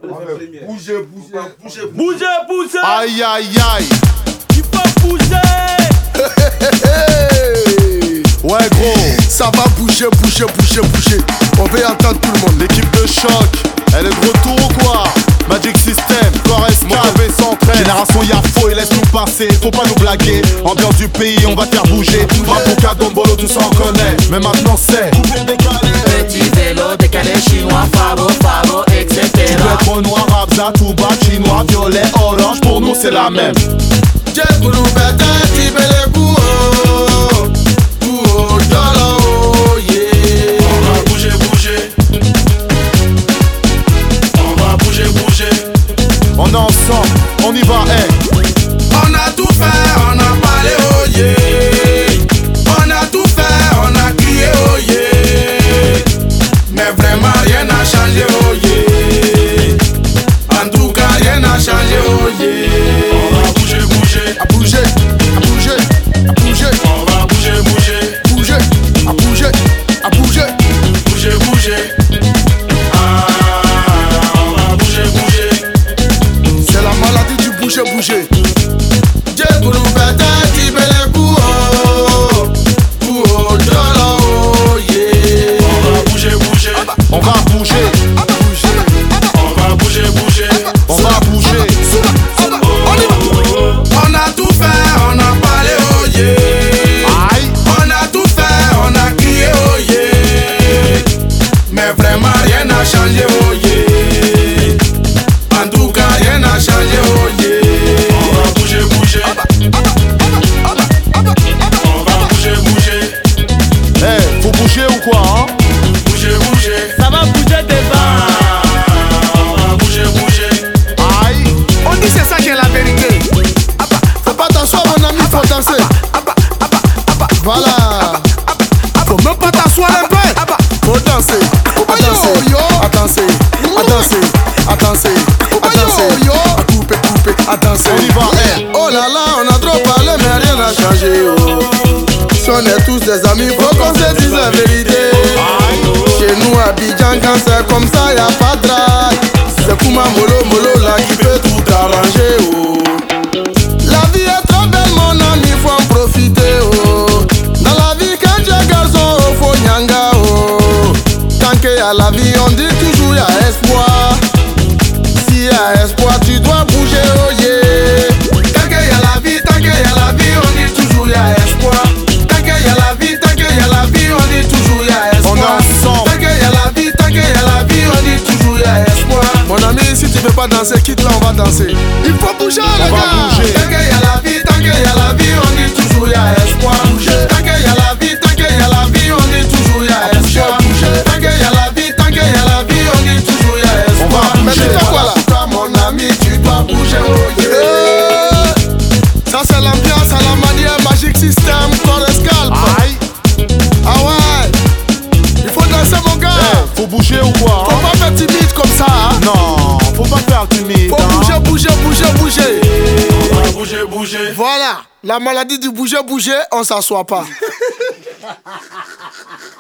Bougez. Aïe. Il faut bouger. Ouais gros, ça va bouger. On veut entendre tout le monde. L'équipe de choc, elle est de retour ou quoi? Magic System, Corps Escape, 113. Génération Yafo, il laisse nous passer, faut pas nous blaguer. Ambiance du pays, on va te faire bouger. Mapuka, Dombolo, tout ça on connaît. Mais maintenant c'est petit vélo décalé, chinois, favo, etc. Tu peux être noir, Abza, Touba, chinois, violet, orange. Pour nous c'est la même. On est ensemble, on y va, On a tout fait, on a parlé, oh yeah. On a tout fait, on a crié, oh yeah. Mais vraiment rien n'a changé, oh yeah. En tout cas rien n'a changé, oh yeah. On va bouger. à bouger. On va bouger. Bouger. Ah, on va bouger. C'est la maladie du bouger. On va bouger. On a tout fait, on a parlé, oh yeah. Aïe. On a tout fait, on a crié, oh yeah. Mais vraiment rien n'a changé, oh yeah. En tout cas rien n'a changé, oh yeah. On va bouger. On va bouger. Faut bouger ou quoi hein? Bouger. Ça va bouger devant. On va bouger. Aïe. On dit c'est ça qui est la vérité. Faut pas t'asseoir mon ami, faut danser. Voilà. Faut même pas t'asseoir un peu. Faut danser. À danser. À couper. À danser. On y va, Oh là là, on a trop parlé mais rien n'a changé, oh. Si on est tous des amis, faut qu'on se dise la vérité. Chez nous à Abidjan, quand c'est comme ça, y'a pas de drague. C'est Kouma Molo là qui peut tout arranger, oh. La vie est trop belle mon ami, faut en profiter, oh. Dans la vie quand tu es garçon, faut nyanga, oh. Tant qu'il y a la vie, on dit toujours y'a espoir. Si y'a espoir, tu dois bouger, oh yeah. Tant qu'il y a la vie, on dit toujours y'a espoir. Tant qu'il y a la vie, on dit toujours y'a espoir. On est ensemble. Tant qu'il y a la vie, on dit toujours y'a espoir. Mon ami, si tu veux pas danser, quitte là, on va danser. Il faut bouger, On les va gars. bouger. Tant qu'il y a la vie, on dit toujours y'a espoir. Tant qu'il y a la vie, on dit toujours y'a espoir. Tant qu'il y a la vie, on dit toujours y'a espoir. On va Mais tu bouger, fais quoi voilà. là? Toi, mon ami, tu dois bouger, oh yeah. Ça c'est l'ambiance à la manière Magic System, Corps Escape. Aïe. Ah ouais. Il faut danser, mon gars. Faut bouger ou quoi Faut pas faire timide comme ça, hein. Non, faut pas faire timide. Faut hein. bouger. On va bouger. Voilà, la maladie du bouger, on s'assoit pas.